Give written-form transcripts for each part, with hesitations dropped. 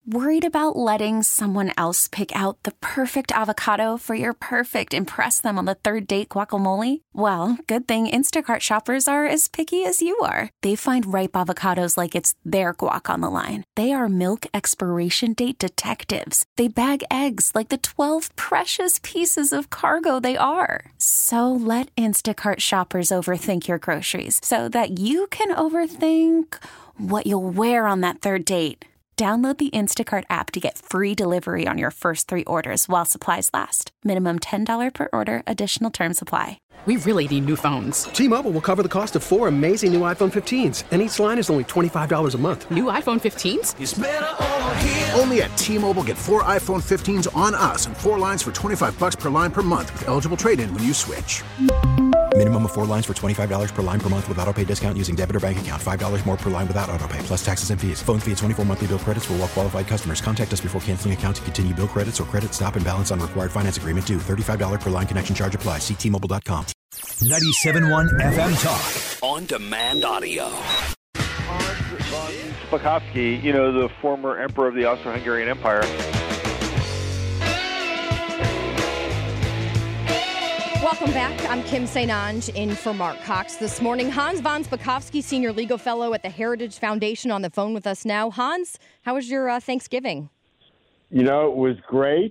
Worried about letting someone else pick out the perfect avocado for your perfect impress them on the third date guacamole? Well, good thing Instacart shoppers are as picky as you are. They find ripe avocados like it's their guac on the line. They are milk expiration date detectives. They bag eggs like the 12 precious pieces of cargo they are. So let Instacart shoppers overthink your groceries so that you can overthink what you'll wear on that third date. Download the Instacart app to get free delivery on your first 3 orders while supplies last. Minimum $10 per order. Additional terms apply. We really need new phones. T-Mobile will cover the cost of 4 amazing new iPhone 15s, and each line is only $25 a month. New iPhone 15s? It's better over here. Only at T-Mobile, get 4 iPhone 15s on us and 4 lines for $25 per line per month with eligible trade-in when you switch. Minimum of 4 lines for $25 per line per month with autopay discount using debit or bank account. $5 more per line without autopay, plus taxes and fees. Phone fee at 24 monthly bill credits for well-qualified customers. Contact us before canceling account to continue bill credits or credit stop and balance on required finance agreement due. $35 per line connection charge applies. See T-Mobile.com. 97.1 FM Talk. On demand audio. Hans von Spakovsky, the former emperor of the Austro-Hungarian Empire. Welcome back. I'm Kim St. Ange in for Mark Cox this morning. Hans von Spakovsky, Senior Legal Fellow at the Heritage Foundation, on the phone with us now. Hans, how was your Thanksgiving? It was great.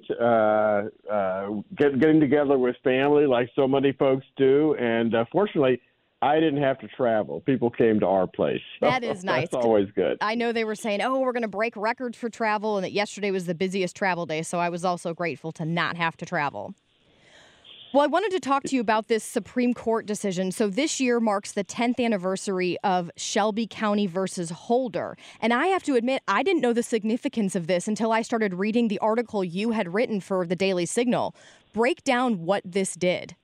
Getting together with family like so many folks do. And fortunately, I didn't have to travel. People came to our place. That is nice. That's always good. I know they were saying, we're going to break records for travel, and that yesterday was the busiest travel day. So I was also grateful to not have to travel. Well, I wanted to talk to you about this Supreme Court decision. So this year marks the 10th anniversary of Shelby County versus Holder. And I have to admit, I didn't know the significance of this until I started reading the article you had written for the Daily Signal. Break down what this did.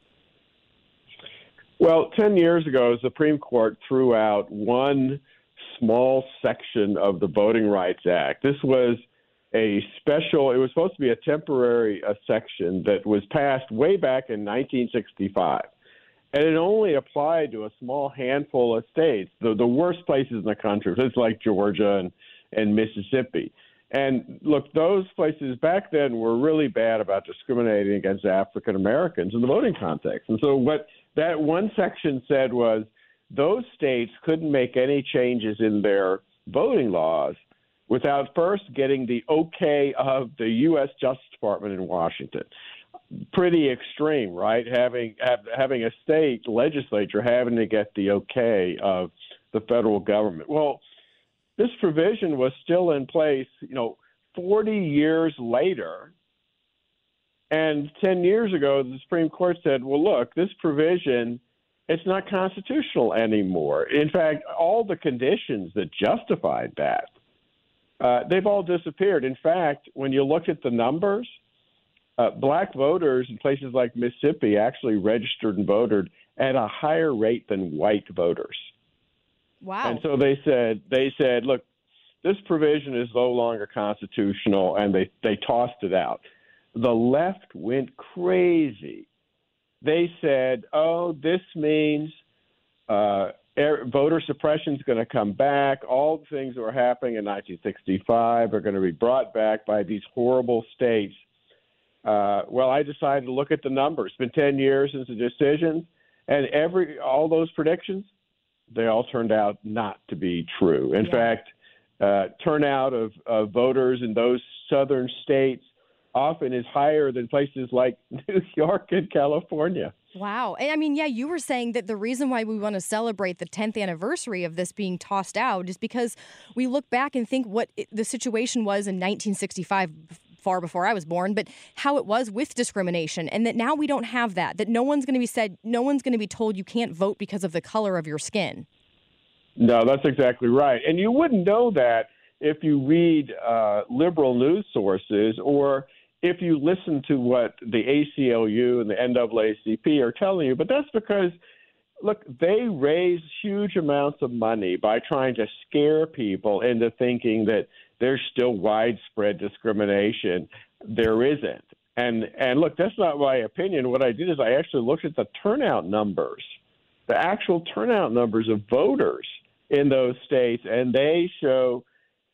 Well, 10 years ago, the Supreme Court threw out one small section of the Voting Rights Act. This was it was supposed to be a temporary section that was passed way back in 1965. And it only applied to a small handful of states, the worst places in the country, places like Georgia and Mississippi. And look, those places back then were really bad about discriminating against African Americans in the voting context. And so what that one section said was those states couldn't make any changes in their voting laws without first getting the okay of the U.S. Justice Department in Washington. Pretty extreme, right? Having a state legislature having to get the okay of the federal government. Well, this provision was still in place, 40 years later. And 10 years ago, the Supreme Court said, well, look, this provision, it's not constitutional anymore. In fact, all the conditions that justified that, they've all disappeared. In fact, when you look at the numbers, black voters in places like Mississippi actually registered and voted at a higher rate than white voters. Wow. And so they said, look, this provision is no longer constitutional, and they tossed it out. The left went crazy. They said, this means voter suppression is going to come back. All the things that were happening in 1965 are going to be brought back by these horrible states. I decided to look at the numbers. It's been 10 years since the decision, and all those predictions, they all turned out not to be true. In fact, turnout of voters in those southern states often is higher than places like New York and California. Wow. And you were saying that the reason why we want to celebrate the 10th anniversary of this being tossed out is because we look back and think what the situation was in 1965, far before I was born, but how it was with discrimination, and that now we don't have that no one's going to be told you can't vote because of the color of your skin. No, that's exactly right. And you wouldn't know that if you read liberal news sources or if you listen to what the ACLU and the NAACP are telling you. But that's because, look, they raise huge amounts of money by trying to scare people into thinking that there's still widespread discrimination. There isn't. And look, that's not my opinion. What I did is I actually looked at the turnout numbers, the actual turnout numbers of voters in those states, and they show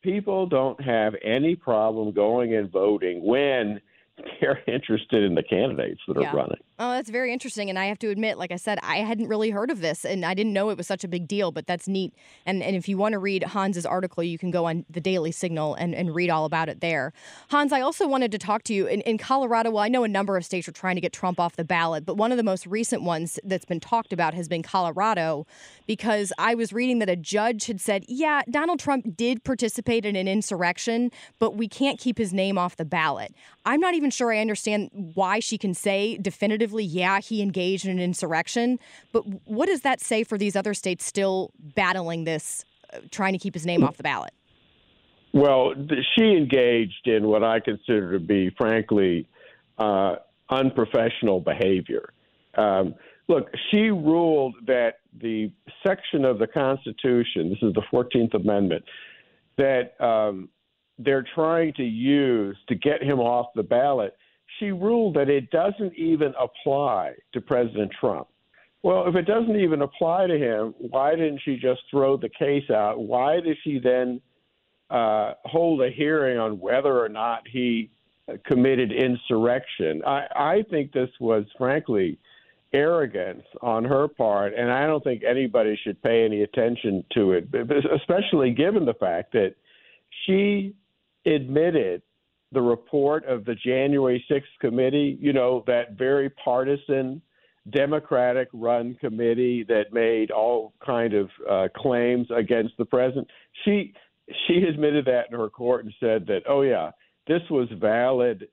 people don't have any problem going and voting when they're interested in the candidates that are running. Oh, that's very interesting. And I have to admit, like I said, I hadn't really heard of this, and I didn't know it was such a big deal, but that's neat. And if you want to read Hans's article, you can go on the Daily Signal and read all about it there. Hans, I also wanted to talk to you. In Colorado, well, I know a number of states are trying to get Trump off the ballot, but one of the most recent ones that's been talked about has been Colorado, because I was reading that a judge had said, yeah, Donald Trump did participate in an insurrection, but we can't keep his name off the ballot. I'm not even sure I understand why she can say definitively, yeah, he engaged in an insurrection. But what does that say for these other states still battling this, trying to keep his name off the ballot? Well, she engaged in what I consider to be, frankly, unprofessional behavior. Look, she ruled that the section of the Constitution, this is the 14th Amendment, that they're trying to use to get him off the ballot, she ruled that it doesn't even apply to President Trump. Well, if it doesn't even apply to him, why didn't she just throw the case out? Why did she then hold a hearing on whether or not he committed insurrection? I think this was, frankly, arrogance on her part, and I don't think anybody should pay any attention to it, especially given the fact that she admitted the report of the January 6th committee, you know, that very partisan Democratic-run committee that made all kind of claims against the president. She admitted that in her court and said that, oh, yeah, this was valid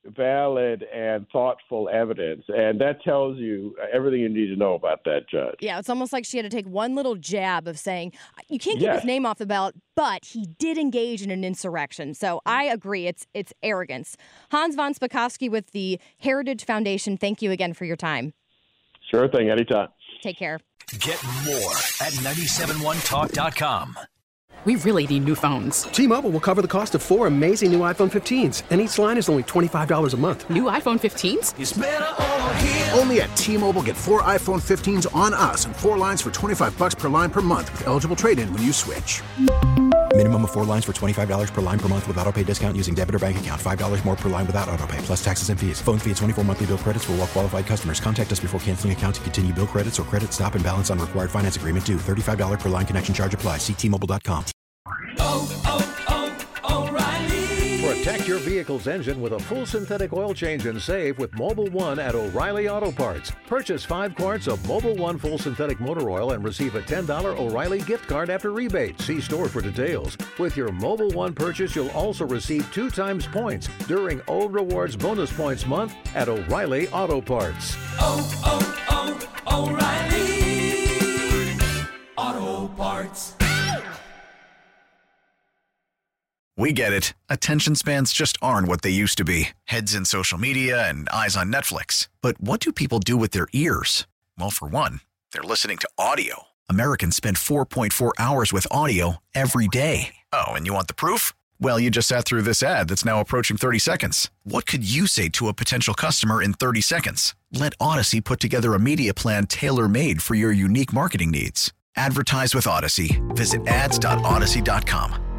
and thoughtful evidence. And that tells you everything you need to know about that judge. Yeah, it's almost like she had to take one little jab of saying, you can't keep his name off the ballot, but he did engage in an insurrection. So I agree, it's arrogance. Hans von Spakovsky with the Heritage Foundation, thank you again for your time. Sure thing, anytime. Take care. Get more at 971talk.com. We really need new phones. T-Mobile will cover the cost of 4 amazing new iPhone 15s, and each line is only $25 a month. New iPhone 15s? It's better over here. Only at T-Mobile, get 4 iPhone 15s on us and 4 lines for $25 per line per month with eligible trade-in when you switch. Minimum of 4 lines for $25 per line per month with autopay discount using debit or bank account. $5 more per line without autopay, plus taxes and fees. Phone fee at 24 monthly bill credits for well-qualified customers. Contact us before canceling account to continue bill credits or credit stop and balance on required finance agreement due. $35 per line connection charge applies. See T-Mobile.com. O'Reilly. Protect your vehicle's engine with a full synthetic oil change and save with Mobil 1 at O'Reilly Auto Parts. Purchase 5 quarts of Mobil 1 full synthetic motor oil and receive a $10 O'Reilly gift card after rebate. See store for details. With your Mobil 1 purchase, you'll also receive 2 times points during O Rewards Bonus Points Month at O'Reilly Auto Parts. O'Reilly Auto Parts. We get it. Attention spans just aren't what they used to be. Heads in social media and eyes on Netflix. But what do people do with their ears? Well, for one, they're listening to audio. Americans spend 4.4 hours with audio every day. Oh, and you want the proof? Well, you just sat through this ad that's now approaching 30 seconds. What could you say to a potential customer in 30 seconds? Let Odyssey put together a media plan tailor-made for your unique marketing needs. Advertise with Odyssey. Visit ads.odyssey.com.